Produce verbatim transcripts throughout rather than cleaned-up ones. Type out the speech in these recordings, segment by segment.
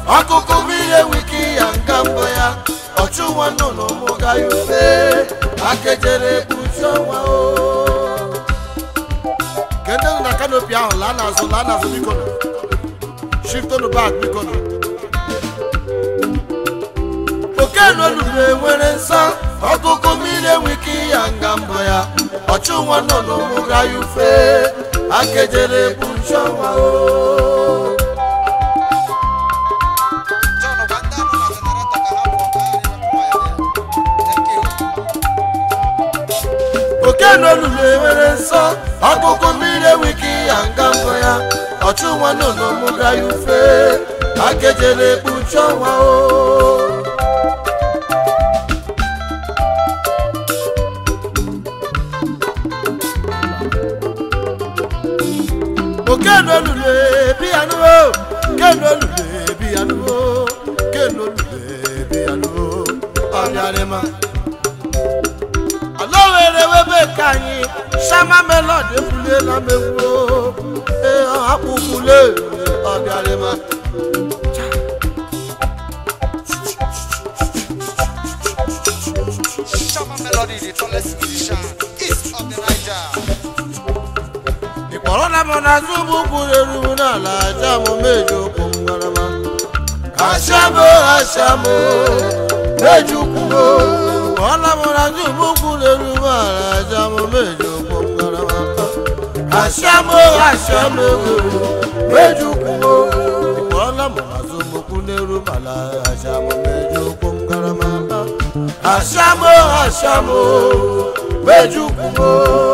ọkụkụ mmiri wiki ya ngambo ya ọchụ nwa nnụnụ mụga yufe akejere buchi ọnwa o kende na kanopi ahụ laa n'azụ laa n'azụ biko na shift on the back biko na oke n'olulu enwere nsọ ọkụkụ mmiri wiki ya ngambo ya ọchụ nwa nnụnụ mụga yufe akejere buchi ọnwa o oke n'olulu enwere nsọ ọkụkụ mmiri wiki ya ngambo ya ọchụ nwa nnụnụ mụga yufe akejere ekpuchi ọnwa o oke n'olulu ebi ya nuo oke n'olulu ebi ya nuo oke n'olulu ebi ya nuo ọbịarịma alowere webe ka anyị shama melody efulela megwuo ee akpụkwule ọbịarịma Shama Melody, the tallest musician east of the Niger. ịkpọrọ na mụ na zụbụ kwuru eru n'ala aja mụ meji okwu ngarama ashamo ashamo meji ukwu ọla mụ na zụbụ kwuru eru n'ala aja mụ meji okwu ngarama ashamo ashamo meji ukwu ịkpọrọla mụ na zụbụ kwuru eru n'ala aja mụ meji okwu ngarama ashamo ashamo meji ukwu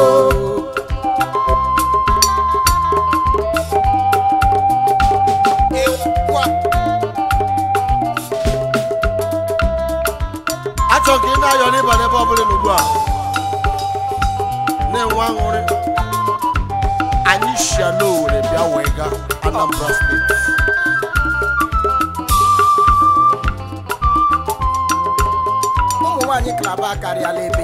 achọ ka ị na-ayọ n'ịba n'ebe ọ bụla n'ugbu a na-enwe aṅụrị anyị si ala Owerri bịa wee gaa Anambra steeti ụmụ nwaanyị klaba akarịala ebe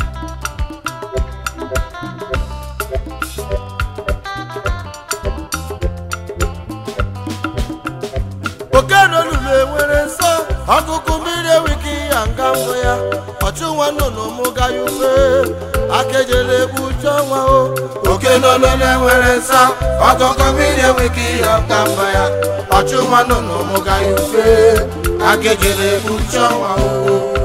oke n'olulu enwere nsọ ọkụkụ mmiri ewiki ya ngambo ya ọchụ nwa nnụnụ mụga yufe akejere ekpuchi ọnwa o oke n'olulu enwere nsọ ọkụkụ mmiri ewiki ya ngambo ya ọchụ nwa nnụnụ mụga yufe akejere ekpuchi ọnwa o